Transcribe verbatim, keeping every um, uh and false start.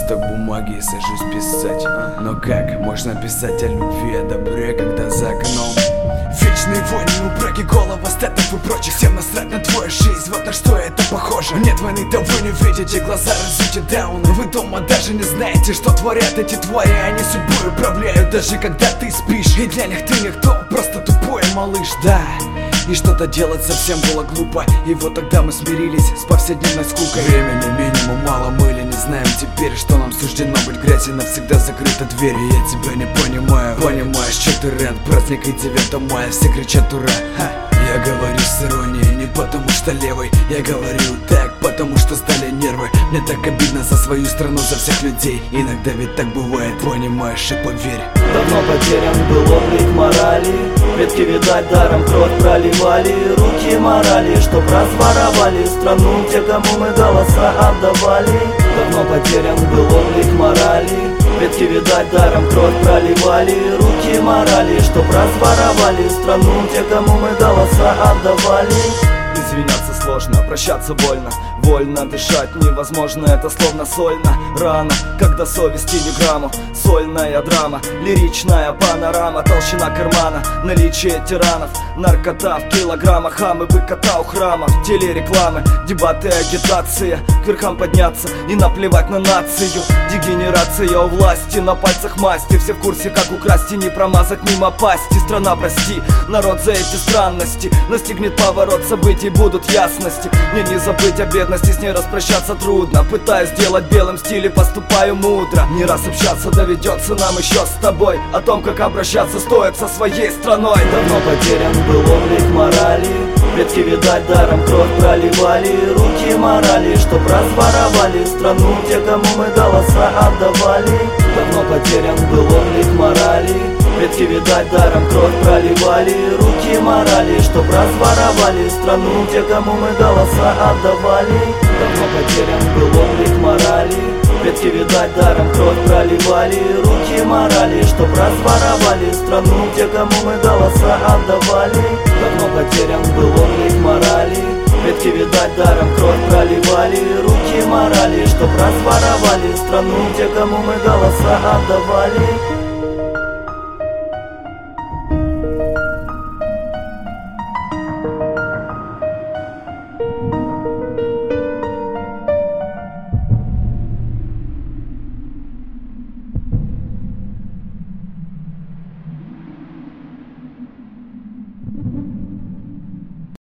листок бумаги и сажусь писать. Но как можно писать о любви, о добре, когда за окном вечные войны, упреки, голова, статов и прочих. Всем насрать на твою жизнь, вот на что это похоже. Нет войны-то вы не видите, глаза разуйте даун. Вы дома даже не знаете, что творят эти твари. Они судьбой управляют, даже когда ты спишь. И для них ты никто, просто тупой малыш, да. И что-то делать совсем было глупо. И вот тогда мы смирились с повседневной скукой. Времени минимум мало, мы ли не знаем теперь, что нам суждено быть грязью, навсегда закрыта дверь. И я тебя не понимаю, понимаешь, что ты рент, праздник и девятого мая, все кричат ура. Ха. Я говорю с иронией, не потому что левый. Я говорю так, потому что стали нервы. Мне так обидно за свою страну, за всех людей. Иногда ведь так бывает, понимаешь, и поверь. Давно потерян был облик морали. Ветки, видать, даром кровь проливали. Руки морали, чтоб разворовали страну те, кому мы голоса отдавали. Давно потерян был облик морали. Ветки, видать, даром кровь проливали. Руки морали, чтоб разворовали страну те, кому мы голоса отдавали. Извиняться сложно, прощаться больно. Вольно дышать невозможно, это словно сольно. Рано, когда совести ни грамму. Сольная драма, лиричная панорама. Толщина кармана, наличие тиранов. Наркота в килограммах, хамы бы кота у храма. Телерекламы, дебаты, агитация. К верхам подняться и наплевать на нацию. Дегенерация у власти, на пальцах масти. Все в курсе, как украсть и не промазать мимо пасти. Страна, прости, народ за эти странности. Настигнет поворот событий, будут ясности. Мне не забыть о бедности, с ней распрощаться трудно. Пытаюсь сделать белым стиле, поступаю мудро. Не раз общаться доведется нам еще с тобой. О том, как обращаться стоит со своей страной. Давно потерян был облик морали. Ветки, видать, даром кровь проливали. Руки морали, чтоб разворовали страну те, кому мы голоса отдавали. Давно потерян был облик морали. Ветки, видать, даром кровь проливали. Руки морали, чтоб разворовали страну те, кому мы голоса отдавали. Давно потерян был облик морали. Ветки, видать, даром кровь проливали. Руки морали, чтоб разворовали страну те, кому мы голоса отдавали. Давно потерян был облик морали. Ветки, видать, даром кровь проливали. Руки морали, чтоб разворовали страну те, кому мы голоса отдавали.